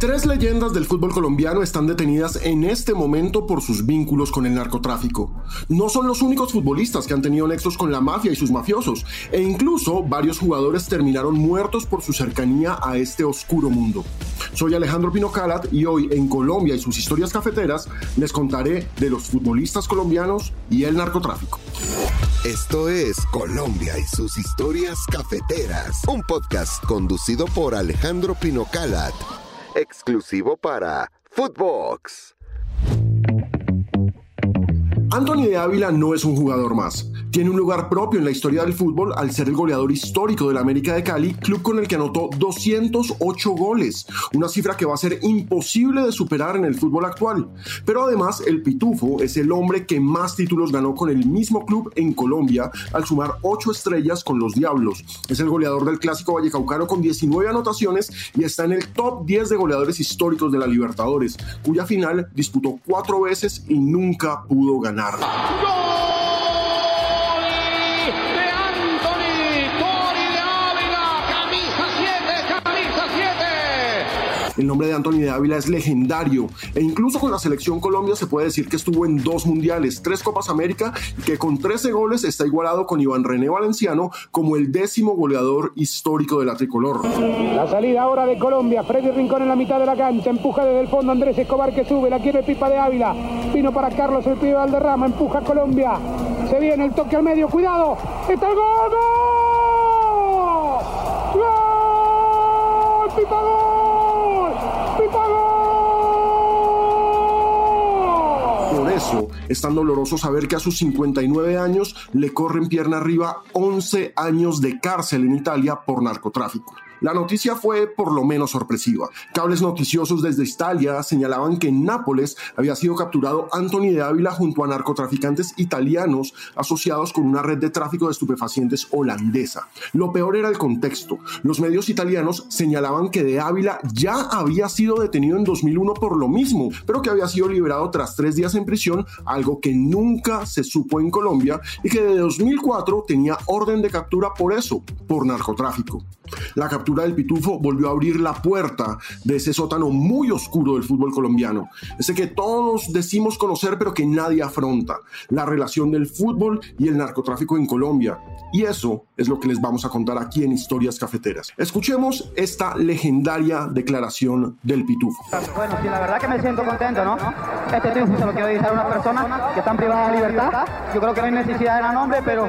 Tres leyendas del fútbol colombiano están detenidas en este momento por sus vínculos con el narcotráfico. No son los únicos futbolistas que han tenido nexos con la mafia y sus mafiosos, e incluso varios jugadores terminaron muertos por su cercanía a este oscuro mundo. Soy Alejandro Pino Calat y hoy en Colombia y sus historias cafeteras les contaré de los futbolistas colombianos y el narcotráfico. Esto es Colombia y sus historias cafeteras, un podcast conducido por Alejandro Pino Calat, exclusivo para Footbox. Anthony de Ávila no es un jugador más. Tiene un lugar propio en la historia del fútbol al ser el goleador histórico del América de Cali, club con el que anotó 208 goles, una cifra que va a ser imposible de superar en el fútbol actual. Pero además, el Pitufo es el hombre que más títulos ganó con el mismo club en Colombia, al sumar 8 estrellas con los Diablos. Es el goleador del Clásico Vallecaucano con 19 anotaciones y está en el top 10 de goleadores históricos de la Libertadores, cuya final disputó 4 veces y nunca pudo ganar. El nombre de Anthony de Ávila es legendario e incluso con la selección Colombia se puede decir que estuvo en 2 mundiales, 3 Copas América y que con 13 goles está igualado con Iván René Valenciano como el 10º goleador histórico de la tricolor. La salida ahora de Colombia, Freddy Rincón en la mitad de la cancha, empuja desde el fondo Andrés Escobar que sube, la quiere Pipa de Ávila, vino para Carlos el pibe Valderrama, empuja Colombia, se viene el toque al medio, cuidado, está el gol, ¡gol! ¡Gol! ¡Pipa gol! Por eso es tan doloroso saber que a sus 59 años le corren pierna arriba 11 años de cárcel en Italia por narcotráfico. La noticia fue por lo menos sorpresiva. Cables noticiosos desde Italia señalaban que en Nápoles había sido capturado Anthony de Ávila junto a narcotraficantes italianos asociados con una red de tráfico de estupefacientes holandesa. Lo peor era el contexto. Los medios italianos señalaban que de Ávila ya había sido detenido en 2001 por lo mismo, pero que había sido liberado tras 3 días en prisión, algo que nunca se supo en Colombia y que de 2004 tenía orden de captura por eso, por narcotráfico. La captura del Pitufo volvió a abrir la puerta de ese sótano muy oscuro del fútbol colombiano, ese que todos decimos conocer pero que nadie afronta, la relación del fútbol y el narcotráfico en Colombia. Y eso es lo que les vamos a contar aquí en Historias Cafeteras. Escuchemos esta legendaria declaración del Pitufo. Bueno, sí, la verdad que me siento contento, ¿no? Este triunfo se lo quiero dedicar a una persona que están privadas de libertad. Yo creo que no hay necesidad de dar nombre, pero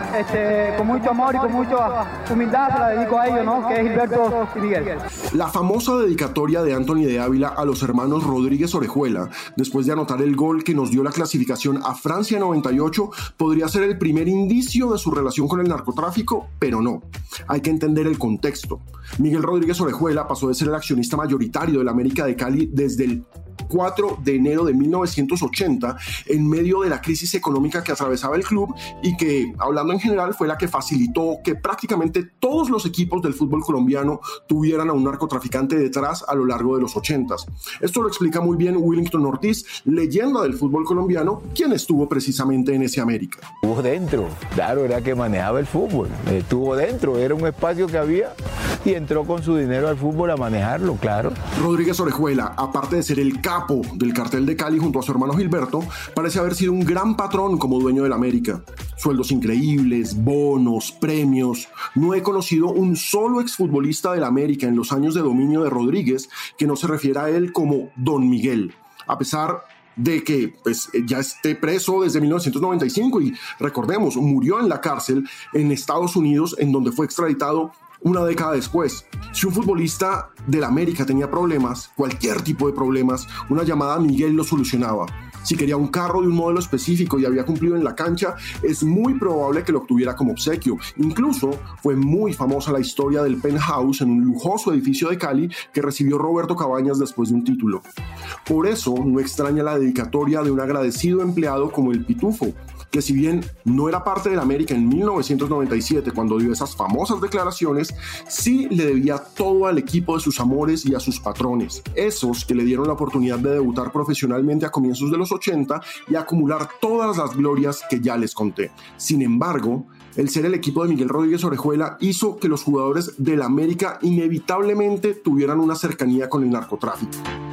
con mucho amor y con mucha humildad se la dedico a ellos, ¿no? Que es Gilberto y Miguel. La famosa dedicatoria de Anthony de Ávila a los hermanos Rodríguez Orejuela, después de anotar el gol que nos dio la clasificación a Francia 98, podría ser el primer indicio de su relación con el narcotráfico, pero no. Hay que entender el contexto. Miguel Rodríguez Orejuela pasó de ser el accionista mayoritario del América de Cali desde el 4 de enero de 1980 en medio de la crisis económica que atravesaba el club y que, hablando en general, fue la que facilitó que prácticamente todos los equipos del fútbol colombiano tuvieran a un narcotraficante detrás a lo largo de los 80s. Esto lo explica muy bien Willington Ortiz, leyenda del fútbol colombiano, quien estuvo precisamente en ese América. Estuvo dentro, claro, era que manejaba el fútbol, estuvo dentro, era un espacio que había y entró con su dinero al fútbol a manejarlo, claro. Rodríguez Orejuela, aparte de ser el capo del cartel de Cali junto a su hermano Gilberto, parece haber sido un gran patrón como dueño del América. Sueldos increíbles, bonos, premios. No he conocido un solo exfutbolista del América en los años de dominio de Rodríguez que no se refiera a él como Don Miguel, a pesar de que ya esté preso desde 1995 y recordemos, murió en la cárcel en Estados Unidos, en donde fue extraditado una década después. Si un futbolista del América tenía problemas, cualquier tipo de problemas, una llamada a Miguel lo solucionaba. Si quería un carro de un modelo específico y había cumplido en la cancha, es muy probable que lo obtuviera como obsequio. Incluso fue muy famosa la historia del penthouse en un lujoso edificio de Cali que recibió Roberto Cabañas después de un título. Por eso no extraña la dedicatoria de un agradecido empleado como el Pitufo, que si bien no era parte del América en 1997 cuando dio esas famosas declaraciones, sí le debía todo al equipo de sus amores y a sus patrones, esos que le dieron la oportunidad de debutar profesionalmente a comienzos de los 80 y acumular todas las glorias que ya les conté. Sin embargo, El ser el equipo de Miguel Rodríguez Orejuela hizo que los jugadores del América inevitablemente tuvieran una cercanía con el narcotráfico.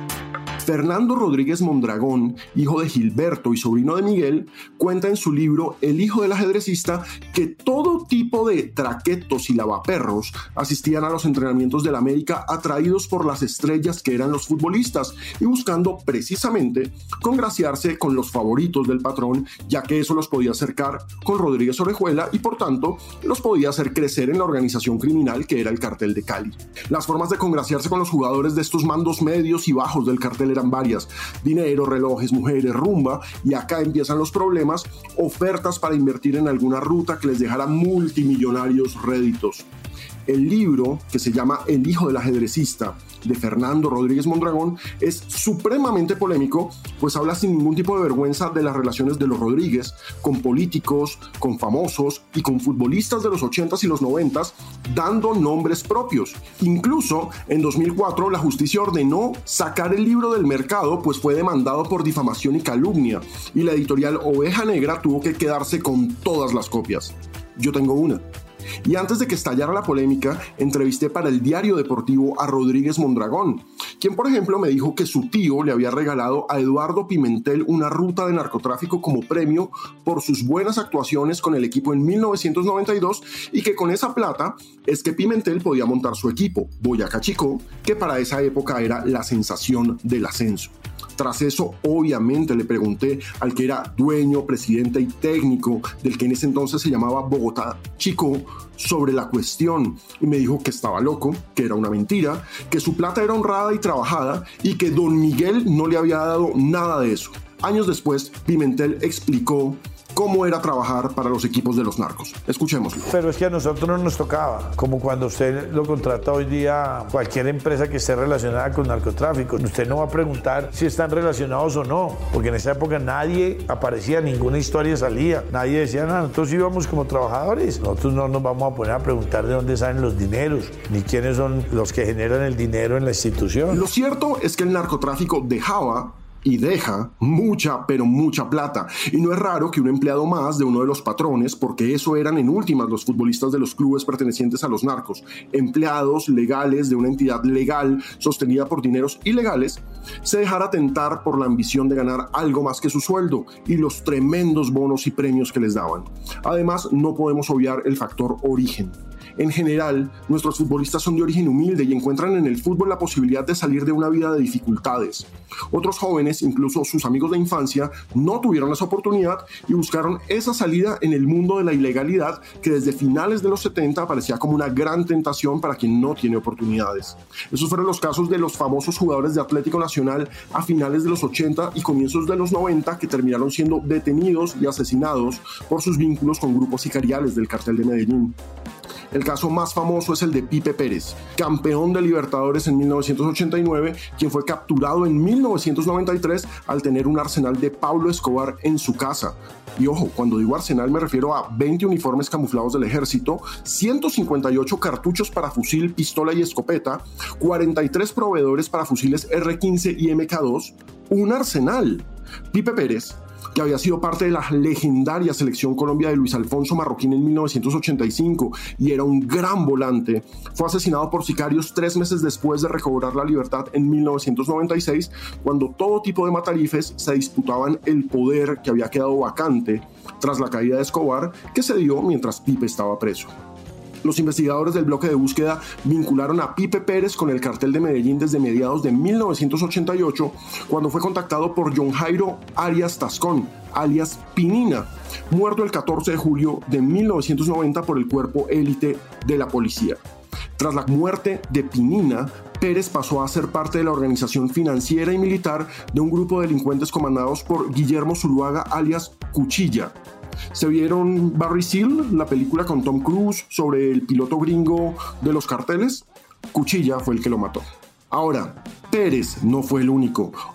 Fernando Rodríguez Mondragón, hijo de Gilberto y sobrino de Miguel, cuenta en su libro El hijo del ajedrecista que todo tipo de traquetos y lavaperros asistían a los entrenamientos del América atraídos por las estrellas que eran los futbolistas y buscando precisamente congraciarse con los favoritos del patrón, ya que eso los podía acercar con Rodríguez Orejuela y por tanto los podía hacer crecer en la organización criminal que era el Cartel de Cali. Las formas de congraciarse con los jugadores de estos mandos medios y bajos del cartel eran varias: dinero, relojes, mujeres, rumba, y acá empiezan los problemas: ofertas para invertir en alguna ruta que les dejara multimillonarios réditos. El libro, que se llama El hijo del ajedrecista, de Fernando Rodríguez Mondragón, es supremamente polémico, pues habla sin ningún tipo de vergüenza de las relaciones de los Rodríguez con políticos, con famosos y con futbolistas de los 80s y los 90s, dando nombres propios. Incluso en 2004 la justicia ordenó sacar el libro del mercado, pues fue demandado por difamación y calumnia, y la editorial Oveja Negra tuvo que quedarse con todas las copias. Yo tengo una. Y antes de que estallara la polémica, entrevisté para el Diario Deportivo a Rodríguez Mondragón, quien por ejemplo me dijo que su tío le había regalado a Eduardo Pimentel una ruta de narcotráfico como premio por sus buenas actuaciones con el equipo en 1992 y que con esa plata es que Pimentel podía montar su equipo, Boyacá Chicó, que para esa época era la sensación del ascenso. Tras eso, obviamente, le pregunté al que era dueño, presidente y técnico del que en ese entonces se llamaba Bogotá Chicó sobre la cuestión y me dijo que estaba loco, que era una mentira, que su plata era honrada y trabajada y que don Miguel no le había dado nada de eso. Años después, Pimentel explicó cómo era trabajar para los equipos de los narcos. Escuchémoslo. Pero es que a nosotros no nos tocaba, como cuando usted lo contrata hoy día cualquier empresa que esté relacionada con narcotráfico. Usted no va a preguntar si están relacionados o no, porque en esa época nadie aparecía, ninguna historia salía, nadie decía nada. Nosotros íbamos como trabajadores. Nosotros no nos vamos a poner a preguntar de dónde salen los dineros, ni quiénes son los que generan el dinero en la institución. Lo cierto es que el narcotráfico dejaba y deja mucha, pero mucha plata. Y no es raro que un empleado más de uno de los patrones, porque eso eran en últimas los futbolistas de los clubes pertenecientes a los narcos, empleados legales de una entidad legal sostenida por dineros ilegales, se dejara tentar por la ambición de ganar algo más que su sueldo y los tremendos bonos y premios que les daban. Además, no podemos obviar el factor origen. En general, nuestros futbolistas son de origen humilde y encuentran en el fútbol la posibilidad de salir de una vida de dificultades. Otros jóvenes, incluso sus amigos de infancia, no tuvieron esa oportunidad y buscaron esa salida en el mundo de la ilegalidad que desde finales de los 70 parecía como una gran tentación para quien no tiene oportunidades. Esos fueron los casos de los famosos jugadores de Atlético Nacional a finales de los 80 y comienzos de los 90 que terminaron siendo detenidos y asesinados por sus vínculos con grupos sicariales del Cartel de Medellín. El caso más famoso es el de Pipe Pérez, campeón de Libertadores en 1989, quien fue capturado en 1993 al tener un arsenal de Pablo Escobar en su casa. Y ojo, cuando digo arsenal me refiero a 20 uniformes camuflados del ejército, 158 cartuchos para fusil, pistola y escopeta, 43 proveedores para fusiles R-15 y MK2, un arsenal. Pipe Pérez, que había sido parte de la legendaria Selección Colombia de Luis Alfonso Marroquín en 1985 y era un gran volante, fue asesinado por sicarios 3 meses después de recobrar la libertad en 1996, cuando todo tipo de matarifes se disputaban el poder que había quedado vacante tras la caída de Escobar, que se dio mientras Pipe estaba preso. Los investigadores del bloque de búsqueda vincularon a Pipe Pérez con el Cartel de Medellín desde mediados de 1988, cuando fue contactado por John Jairo Arias Tascón, alias Pinina, muerto el 14 de julio de 1990 por el cuerpo élite de la policía. Tras la muerte de Pinina, Pérez pasó a ser parte de la organización financiera y militar de un grupo de delincuentes comandados por Guillermo Zuluaga, alias Cuchilla. ¿Se vieron Barry Seal, la película con Tom Cruise sobre el piloto gringo de los carteles? Cuchilla fue el que lo mató. Ahora, Pérez no fue el único.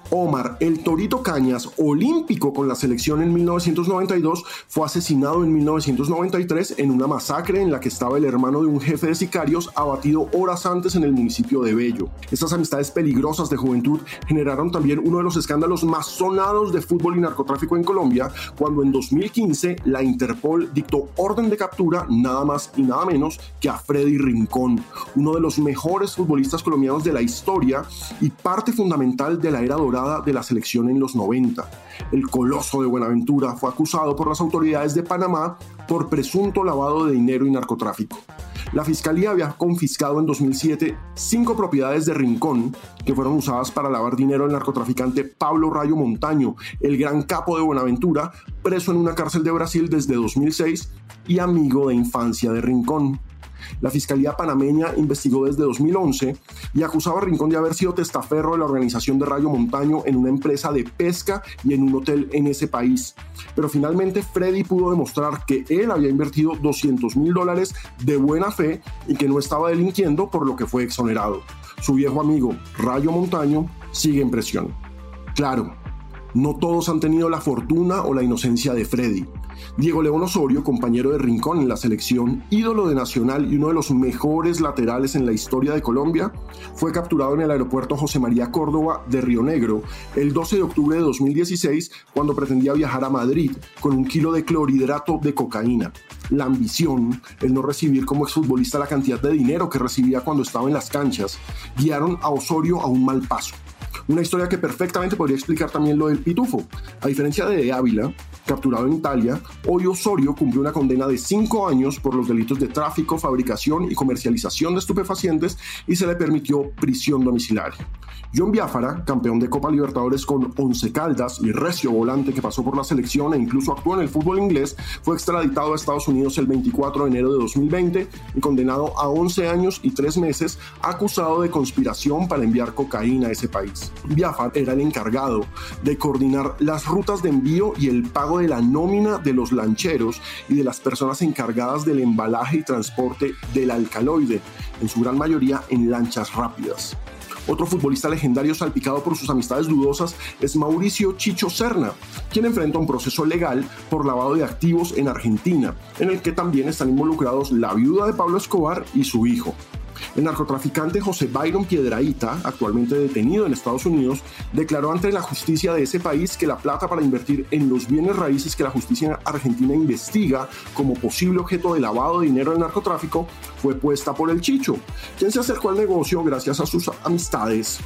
Omar El Torito Cañas, olímpico con la selección en 1992, fue asesinado en 1993 en una masacre en la que estaba el hermano de un jefe de sicarios abatido horas antes en el municipio de Bello. Estas amistades peligrosas de juventud generaron también uno de los escándalos más sonados de fútbol y narcotráfico en Colombia, cuando en 2015 la Interpol dictó orden de captura nada más y nada menos que a Freddy Rincón, uno de los mejores futbolistas colombianos de la historia y parte fundamental de la era dorada de la selección en los 90. El Coloso de Buenaventura fue acusado por las autoridades de Panamá por presunto lavado de dinero y narcotráfico. La Fiscalía había confiscado en 2007 5 propiedades de Rincón que fueron usadas para lavar dinero del narcotraficante Pablo Rayo Montaño, el gran capo de Buenaventura, preso en una cárcel de Brasil desde 2006 y amigo de infancia de Rincón. La Fiscalía panameña investigó desde 2011 y acusaba a Rincón de haber sido testaferro de la organización de Rayo Montaño en una empresa de pesca y en un hotel en ese país. Pero finalmente Freddy pudo demostrar que él había invertido $200,000 de buena fe y que no estaba delinquiendo, por lo que fue exonerado. Su viejo amigo Rayo Montaño sigue en prisión. Claro, no todos han tenido la fortuna o la inocencia de Freddy. Diego León Osorio, compañero de Rincón en la selección, ídolo de Nacional y uno de los mejores laterales en la historia de Colombia, fue capturado en el aeropuerto José María Córdoba de Río Negro el 12 de octubre de 2016 cuando pretendía viajar a Madrid con 1 kilo de clorhidrato de cocaína. La ambición, el no recibir como exfutbolista la cantidad de dinero que recibía cuando estaba en las canchas, guiaron a Osorio a un mal paso. Una historia que perfectamente podría explicar también lo del Pitufo. A diferencia de Ávila, capturado en Italia, hoy Osorio cumplió una condena de 5 años por los delitos de tráfico, fabricación y comercialización de estupefacientes y se le permitió prisión domiciliaria. John Biafara, campeón de Copa Libertadores con Once Caldas y recio volante que pasó por la selección e incluso actuó en el fútbol inglés, fue extraditado a Estados Unidos el 24 de enero de 2020 y condenado a 11 años y 3 meses, acusado de conspiración para enviar cocaína a ese país. Biafara era el encargado de coordinar las rutas de envío y el pago de la nómina de los lancheros y de las personas encargadas del embalaje y transporte del alcaloide, en su gran mayoría en lanchas rápidas. Otro futbolista legendario salpicado por sus amistades dudosas es Mauricio Chicho Serna, quien enfrenta un proceso legal por lavado de activos en Argentina, en el que también están involucrados la viuda de Pablo Escobar y su hijo. El narcotraficante José Byron Piedrahita, actualmente detenido en Estados Unidos, declaró ante la justicia de ese país que la plata para invertir en los bienes raíces que la justicia argentina investiga como posible objeto de lavado de dinero del narcotráfico fue puesta por el Chicho, quien se acercó al negocio gracias a sus amistades,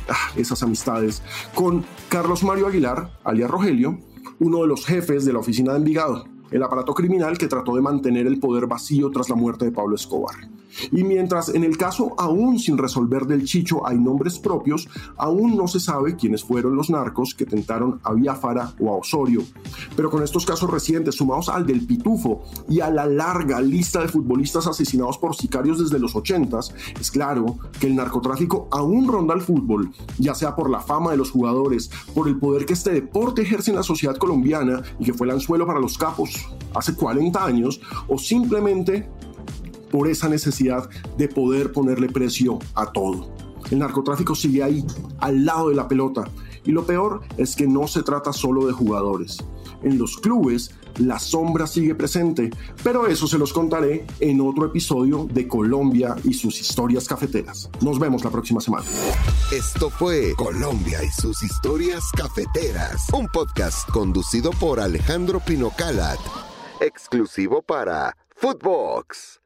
con Carlos Mario Aguilar, alias Rogelio, uno de los jefes de la oficina de Envigado, el aparato criminal que trató de mantener el poder vacío tras la muerte de Pablo Escobar. Y mientras en el caso aún sin resolver del Chicho hay nombres propios, aún no se sabe quiénes fueron los narcos que tentaron a Biafara o a Osorio. Pero con estos casos recientes, sumados al del Pitufo y a la larga lista de futbolistas asesinados por sicarios desde los 80s, es claro que el narcotráfico aún ronda el fútbol, ya sea por la fama de los jugadores, por el poder que este deporte ejerce en la sociedad colombiana y que fue el anzuelo para los capos hace 40 años, o simplemente por esa necesidad de poder ponerle precio a todo. El narcotráfico sigue ahí, al lado de la pelota, y lo peor es que no se trata solo de jugadores. En los clubes, la sombra sigue presente, pero eso se los contaré en otro episodio de Colombia y sus historias cafeteras. Nos vemos la próxima semana. Esto fue Colombia y sus historias cafeteras, un podcast conducido por Alejandro Pino Calat, exclusivo para Footbox.